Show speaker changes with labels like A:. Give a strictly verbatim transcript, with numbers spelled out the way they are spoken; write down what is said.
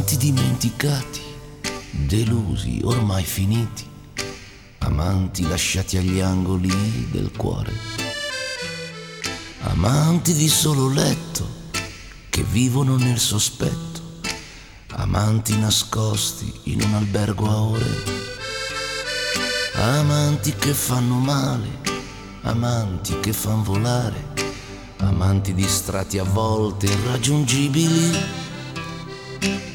A: amanti dimenticati, delusi, ormai finiti, amanti lasciati agli angoli del cuore, amanti di solo letto che vivono nel sospetto, amanti nascosti in un albergo a ore, amanti che fanno male, amanti che fan volare, amanti distratti a volte irraggiungibili.